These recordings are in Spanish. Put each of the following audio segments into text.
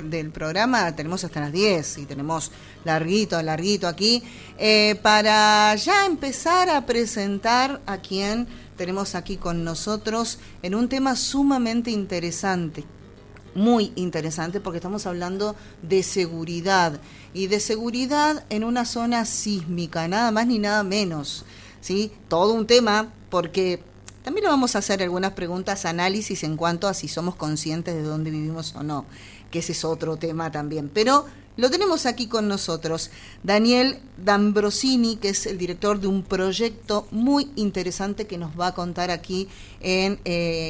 del programa tenemos hasta las 10 y tenemos larguito aquí, para ya empezar a presentar a quien tenemos aquí con nosotros en un tema sumamente interesante. Muy interesante porque estamos hablando de seguridad y de seguridad en una zona sísmica, nada más ni nada menos, ¿sí? Todo un tema porque también le vamos a hacer algunas preguntas, análisis en cuanto a si somos conscientes de dónde vivimos o no, que ese es otro tema también, pero lo tenemos aquí con nosotros, Daniel D'Ambrosini, que es el director de un proyecto muy interesante que nos va a contar aquí en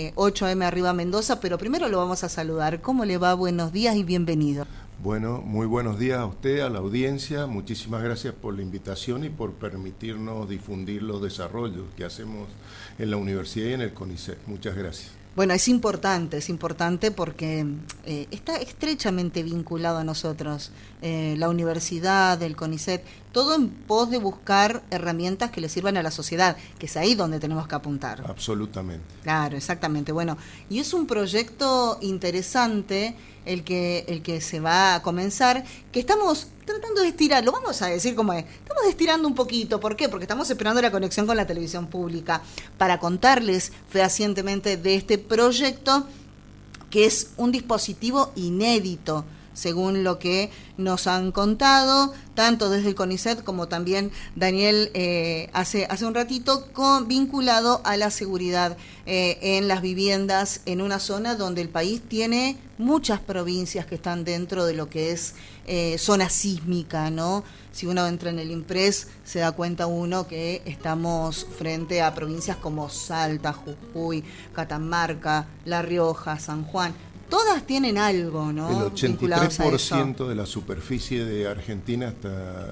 8M Arriba Mendoza, pero primero lo vamos a saludar. ¿Cómo le va? Buenos días y bienvenido. Bueno, muy buenos días a usted, a la audiencia. Muchísimas gracias por la invitación y por permitirnos difundir los desarrollos que hacemos en la universidad y en el CONICET. Muchas gracias. Bueno, es importante porque está estrechamente vinculado a nosotros, la universidad, el CONICET, todo en pos de buscar herramientas que le sirvan a la sociedad, que es ahí donde tenemos que apuntar. Absolutamente. Claro, exactamente. Bueno, y es un proyecto interesante el que se va a comenzar, que estamos tratando de estirar, lo vamos a decir como es, estamos estirando un poquito. ¿Por qué? Porque estamos esperando la conexión con la televisión pública para contarles fehacientemente de este proyecto, que es un dispositivo inédito, según lo que nos han contado, tanto desde el CONICET como también Daniel hace un ratito, vinculado a la seguridad en las viviendas en una zona donde el país tiene muchas provincias que están dentro de lo que es zona sísmica, ¿no? Si uno entra en el IMPRES se da cuenta uno que estamos frente a provincias como Salta, Jujuy, Catamarca, La Rioja, San Juan. Todas tienen algo, ¿no? El 83% de la superficie de Argentina está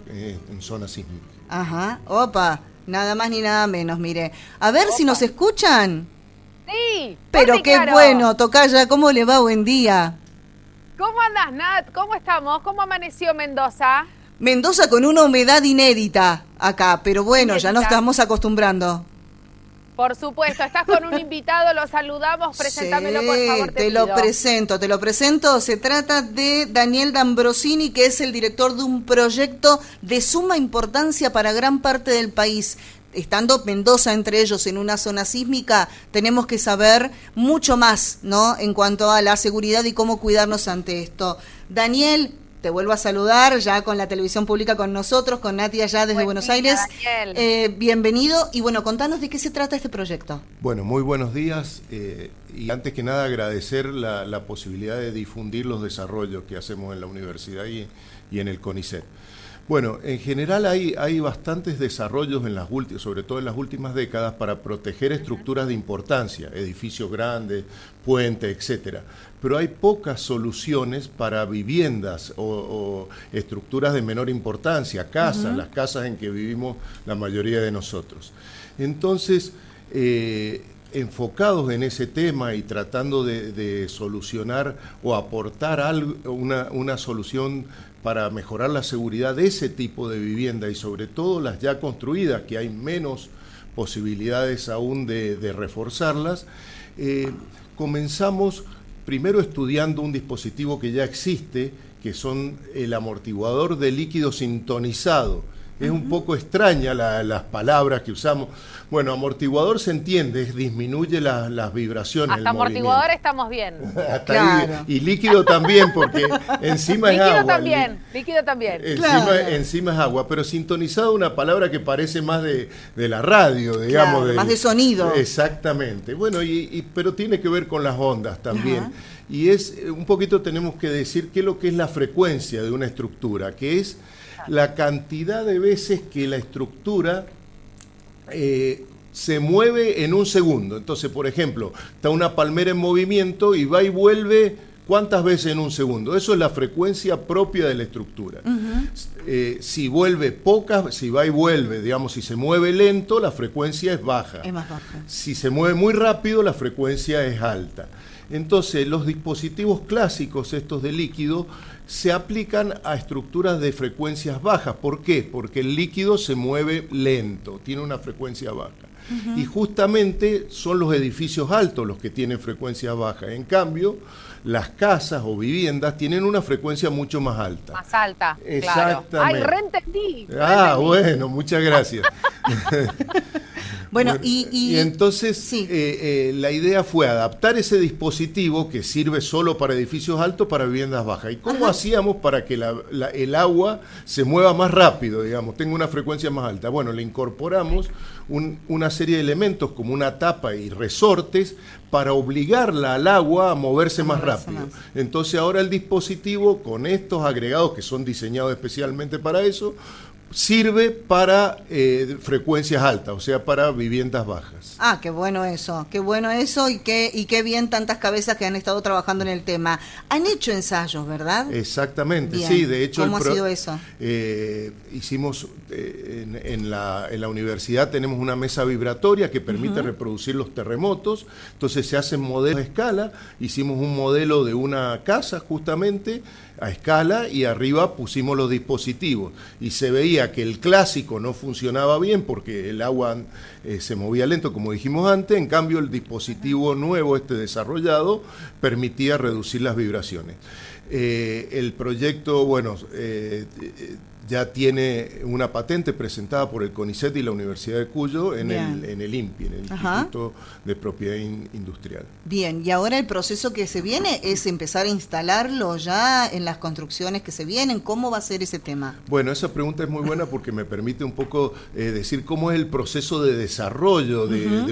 en zona sísmica. Ajá, opa, nada más ni nada menos, mire. A ver si nos escuchan. Sí. Pero qué claro. bueno, tocaya, ¿cómo le va? Buen día. ¿Cómo andás, Nat? ¿Cómo estamos? ¿Cómo amaneció Mendoza? Mendoza con una humedad inédita acá, pero bueno, ya nos estamos acostumbrando. Por supuesto, estás con un invitado, lo saludamos, preséntamelo, por favor, te lo presento. Se trata de Daniel D'Ambrosini, que es el director de un proyecto de suma importancia para gran parte del país. Estando Mendoza entre ellos en una zona sísmica, tenemos que saber mucho más, ¿no?, en cuanto a la seguridad y cómo cuidarnos ante esto. Daniel, te vuelvo a saludar, ya con la televisión pública con nosotros, con Nati allá desde Buenos Aires. Bienvenido, y bueno, contanos de qué se trata este proyecto. Bueno, muy buenos días, y antes que nada agradecer la posibilidad de difundir los desarrollos que hacemos en la universidad y en el CONICET. Bueno, en general hay bastantes desarrollos, sobre todo en las últimas décadas, para proteger estructuras de importancia, edificios grandes, puentes, etcétera. Pero hay pocas soluciones para viviendas o estructuras de menor importancia, casas, las casas en que vivimos la mayoría de nosotros. Entonces, enfocados en ese tema y tratando de solucionar o aportar una solución para mejorar la seguridad de ese tipo de vivienda y sobre todo las ya construidas, que hay menos posibilidades aún de reforzarlas, comenzamos primero estudiando un dispositivo que ya existe, que son el amortiguador de líquido sintonizado. Es un poco extraña las palabras que usamos. Bueno, amortiguador se entiende, disminuye las vibraciones. Hasta amortiguador estamos bien. Claro. Ahí, y líquido también, porque encima es agua. Líquido también. Encima es agua, pero sintonizado, una palabra que parece más de la radio, digamos. Claro, más de sonido. Exactamente. Bueno, pero tiene que ver con las ondas también. Ajá. Y un poquito tenemos que decir qué es lo que es la frecuencia de una estructura, que es la cantidad de veces que la estructura se mueve en un segundo. Entonces, por ejemplo, está una palmera en movimiento y va y vuelve, ¿cuántas veces en un segundo? Eso es la frecuencia propia de la estructura. Si vuelve pocas, si va y vuelve, digamos, si se mueve lento, la frecuencia es baja. Es más baja. Si se mueve muy rápido, la frecuencia es alta. Entonces, los dispositivos clásicos, estos de líquido, se aplican a estructuras de frecuencias bajas. ¿Por qué? Porque el líquido se mueve lento, tiene una frecuencia baja. Y justamente son los edificios altos los que tienen frecuencias bajas. En cambio, las casas o viviendas tienen una frecuencia mucho más alta. Más alta, exactamente. Claro. ¡Ay, reentendí! Bueno, muchas gracias. Bueno, y entonces sí. La idea fue adaptar ese dispositivo que sirve solo para edificios altos para viviendas bajas. ¿Y cómo hacíamos para que el agua se mueva más rápido, digamos, tenga una frecuencia más alta? Bueno, le incorporamos una serie de elementos como una tapa y resortes para obligarla al agua a moverse más rápido. Entonces ahora el dispositivo, con estos agregados que son diseñados especialmente para eso, sirve para frecuencias altas, o sea, para viviendas bajas. Ah, qué bueno eso y qué bien tantas cabezas que han estado trabajando en el tema. Han hecho ensayos, ¿verdad? Exactamente, bien. Sí, de hecho... ¿Cómo ha sido eso? Hicimos, en la universidad tenemos una mesa vibratoria que permite reproducir los terremotos, entonces se hacen modelos a escala, hicimos un modelo de una casa justamente, a escala, y arriba pusimos los dispositivos y se veía que el clásico no funcionaba bien porque el agua se movía lento, como dijimos antes. En cambio el dispositivo nuevo, desarrollado, permitía reducir las vibraciones. El proyecto, ya tiene una patente presentada por el CONICET y la Universidad de Cuyo en el INPI, en el Instituto de Propiedad Industrial. Bien, y ahora el proceso que se viene es empezar a instalarlo ya en las construcciones que se vienen. ¿Cómo va a ser ese tema? Bueno, esa pregunta es muy buena porque me permite un poco decir cómo es el proceso de desarrollo de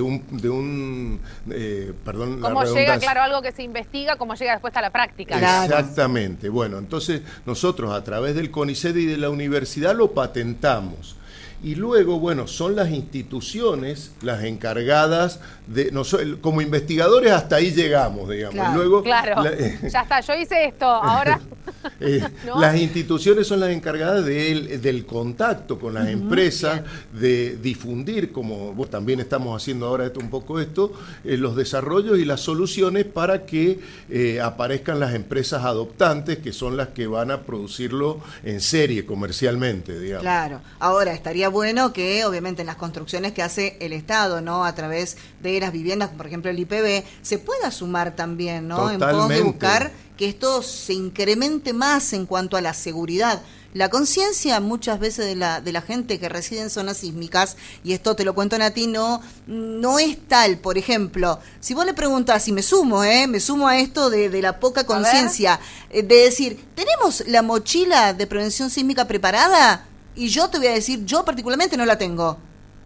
un perdón, ¿Cómo llega, claro, algo que se investiga, cómo llega después a la práctica? Claro. Exactamente. Bueno, entonces nosotros a través del CONICET y de la universidad lo patentamos. Y luego, son las instituciones las encargadas de... como investigadores hasta ahí llegamos, digamos. Claro, y luego, ya está, yo hice esto, ahora... ¿No? Las instituciones son las encargadas del contacto con las empresas, de difundir, como también estamos haciendo ahora un poco los desarrollos y las soluciones para que aparezcan las empresas adoptantes, que son las que van a producirlo en serie comercialmente, digamos. Claro, ahora estaría bueno que obviamente en las construcciones que hace el Estado, ¿no?, a través de las viviendas, por ejemplo el IPB, se pueda sumar también, ¿no?, Totalmente. en pos de buscar que esto se incremente más en cuanto a la seguridad. La conciencia muchas veces de la gente que reside en zonas sísmicas, y esto te lo cuento, Nati, no es tal. Por ejemplo, si vos le preguntás, si me sumo a esto de la poca conciencia, de decir, ¿tenemos la mochila de prevención sísmica preparada? Y yo te voy a decir, yo particularmente no la tengo.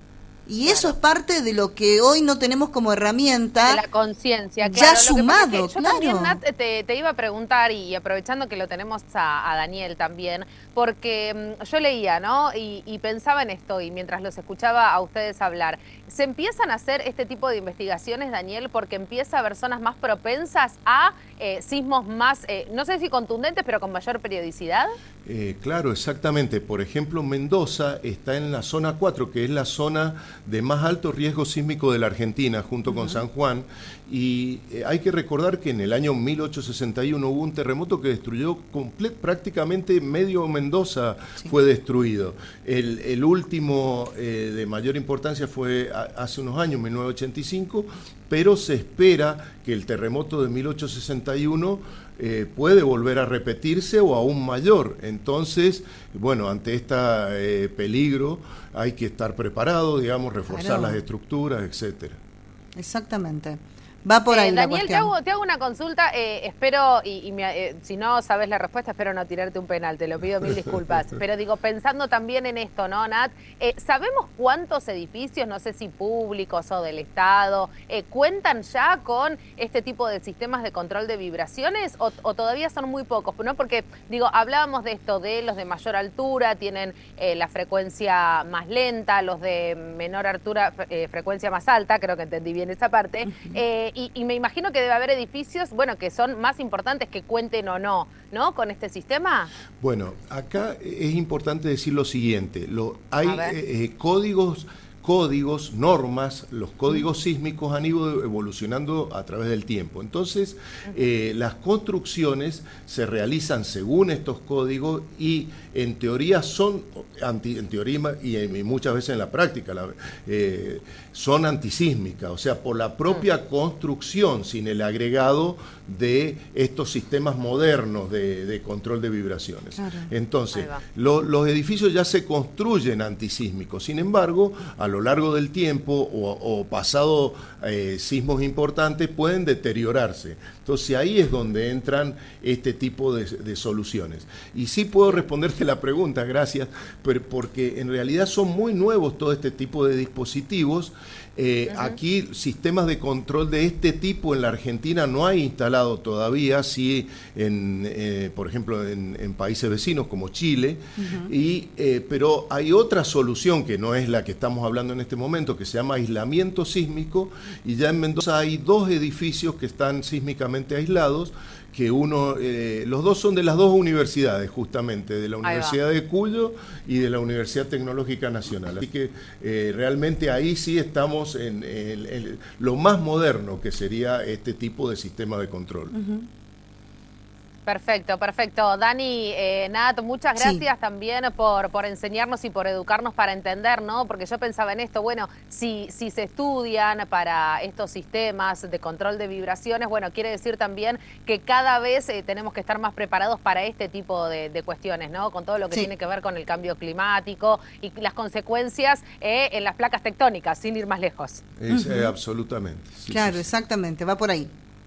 Y eso es parte de lo que hoy no tenemos como herramienta. De la conciencia, claro. Ya sumado, yo también, Nat, te iba a preguntar, y aprovechando que lo tenemos a Daniel también, porque yo leía, ¿no? Y pensaba en esto, y mientras los escuchaba a ustedes hablar, ¿se empiezan a hacer este tipo de investigaciones, Daniel, porque empieza a haber zonas más propensas a sismos más, no sé si contundentes, pero con mayor periodicidad? Claro, exactamente. Por ejemplo, Mendoza está en la zona 4, que es la zona de más alto riesgo sísmico de la Argentina, junto con San Juan, y hay que recordar que en el año 1861 hubo un terremoto que destruyó prácticamente medio Mendoza. Fue destruido. El último de mayor importancia fue hace unos años, 1985, pero se espera que el terremoto de 1861 puede volver a repetirse o aún mayor. Entonces, ante este peligro hay que estar preparado, digamos, reforzar las estructuras, etcétera. Exactamente. Va por ahí Daniel, la cuestión. te hago una consulta, espero, si no sabes la respuesta, espero no tirarte un penal, te lo pido mil disculpas, pero digo, pensando también en esto, ¿no, Nat? ¿Sabemos cuántos edificios, no sé si públicos o del Estado, cuentan ya con este tipo de sistemas de control de vibraciones o todavía son muy pocos? ¿No? Porque, hablábamos de esto, de los de mayor altura tienen la frecuencia más lenta, los de menor altura, frecuencia más alta, creo que entendí bien esa parte, y me imagino que debe haber edificios, que son más importantes que cuenten o no, ¿no?, con este sistema. Bueno, acá es importante decir lo siguiente, hay códigos códigos, normas, los códigos sísmicos han ido evolucionando a través del tiempo. Entonces, las construcciones se realizan según estos códigos y en teoría son, en teoría y muchas veces en la práctica, son antisísmicas, o sea, por la propia construcción, sin el agregado de estos sistemas modernos de control de vibraciones. Claro. Entonces, los edificios ya se construyen antisísmicos, sin embargo, a lo largo del tiempo o pasado sismos importantes pueden deteriorarse. Entonces ahí es donde entran este tipo de soluciones. Y sí puedo responderte la pregunta, gracias, porque en realidad son muy nuevos todo este tipo de dispositivos. Aquí sistemas de control de este tipo en la Argentina no hay instalado todavía, sí por ejemplo en países vecinos como Chile, pero hay otra solución que no es la que estamos hablando en este momento, que se llama aislamiento sísmico, y ya en Mendoza hay 2 edificios que están sísmicamente aislados, que los dos son de las 2 universidades, justamente, de la Universidad de Cuyo y de la Universidad Tecnológica Nacional. Así que realmente ahí sí estamos en lo más moderno que sería este tipo de sistema de control. Perfecto, perfecto. Dani, Nat, muchas gracias también por enseñarnos y por educarnos para entender, ¿no? Porque yo pensaba en esto, bueno, si se estudian para estos sistemas de control de vibraciones, bueno, quiere decir también que cada vez tenemos que estar más preparados para este tipo de cuestiones, ¿no? Con todo lo que tiene que ver con el cambio climático y las consecuencias en las placas tectónicas, sin ir más lejos. Absolutamente. Sí, claro, exactamente, va por ahí.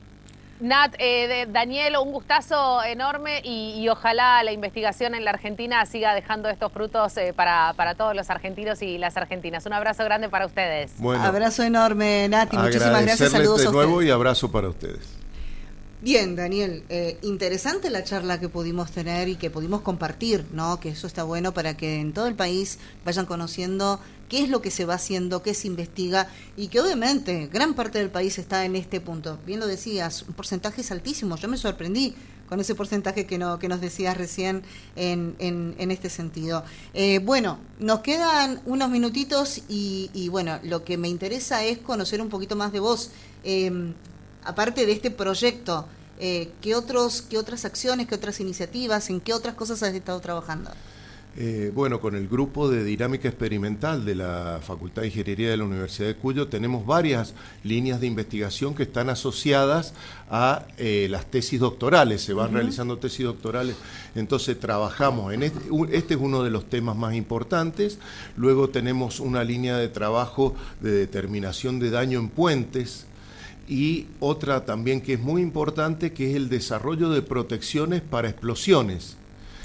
Nat, Daniel, un gustazo enorme y ojalá la investigación en la Argentina siga dejando estos frutos para todos los argentinos y las argentinas. Un abrazo grande para ustedes. Bueno, abrazo enorme, Nati. Muchísimas gracias. Saludos de nuevo y abrazo para ustedes. Bien, Daniel, interesante la charla que pudimos tener y que pudimos compartir, ¿no? Que eso está bueno para que en todo el país vayan conociendo qué es lo que se va haciendo, qué se investiga y que obviamente gran parte del país está en este punto. Bien lo decías, un porcentaje es altísimo. Yo me sorprendí con ese porcentaje que nos decías recién en este sentido. Bueno, nos quedan unos minutitos y bueno, lo que me interesa es conocer un poquito más de vos. Aparte de este proyecto, ¿qué otras acciones, qué otras iniciativas, en qué otras cosas has estado trabajando? Bueno, con el grupo de dinámica experimental de la Facultad de Ingeniería de la Universidad de Cuyo tenemos varias líneas de investigación que están asociadas a las tesis doctorales, se van realizando tesis doctorales, entonces trabajamos en este es uno de los temas más importantes. Luego tenemos una línea de trabajo de determinación de daño en puentes, y otra también que es muy importante, que es el desarrollo de protecciones para explosiones.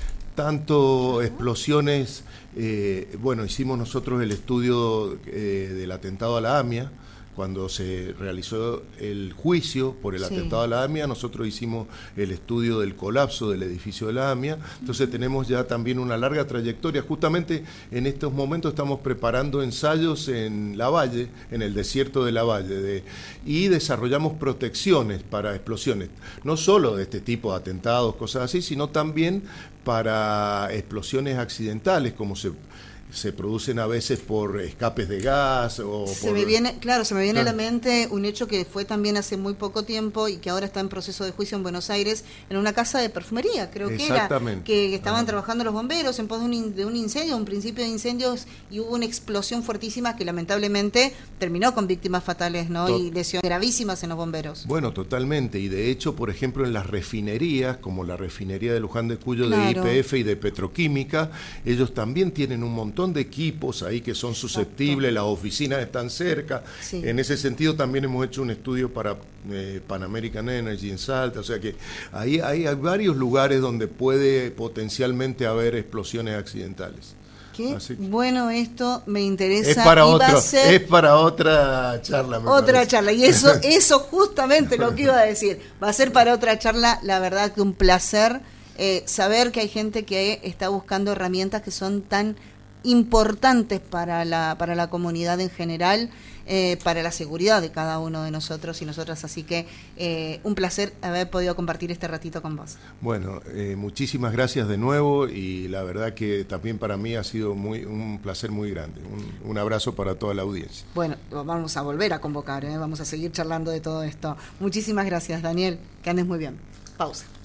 Tanto explosiones, bueno, hicimos nosotros el estudio del atentado a la AMIA, cuando se realizó el juicio por el atentado a la AMIA, nosotros hicimos el estudio del colapso del edificio de la AMIA, entonces tenemos ya también una larga trayectoria. Justamente en estos momentos estamos preparando ensayos en Lavalle, en el desierto de Lavalle, y desarrollamos protecciones para explosiones, no solo de este tipo de atentados, cosas así, sino también para explosiones accidentales, como se producen a veces por escapes de gas se me viene a la mente un hecho que fue también hace muy poco tiempo y que ahora está en proceso de juicio en Buenos Aires, en una casa de perfumería, creo que era, que estaban trabajando los bomberos en pos de un incendio, un principio de incendios, y hubo una explosión fuertísima que lamentablemente terminó con víctimas fatales, ¿no? Y lesiones gravísimas en los bomberos. Bueno, totalmente, y de hecho, por ejemplo, en las refinerías, como la refinería de Luján de Cuyo, de YPF y de Petroquímica, ellos también tienen un montón de equipos ahí que son susceptibles, las oficinas están cerca. En ese sentido también hemos hecho un estudio para Pan American Energy en Salta, o sea que ahí hay varios lugares donde puede potencialmente haber explosiones accidentales. Qué bueno, esto me interesa. Es para otra charla. Otra charla, y eso justamente lo que iba a decir. Va a ser para otra charla, la verdad que un placer saber que hay gente que está buscando herramientas que son tan importantes para la comunidad en general, para la seguridad de cada uno de nosotros y nosotras. Así que un placer haber podido compartir este ratito con vos. Bueno, muchísimas gracias de nuevo, y la verdad que también para mí ha sido un placer muy grande. Un abrazo para toda la audiencia. Bueno, vamos a volver a convocar, vamos a seguir charlando de todo esto. Muchísimas gracias, Daniel, que andes muy bien. Pausa.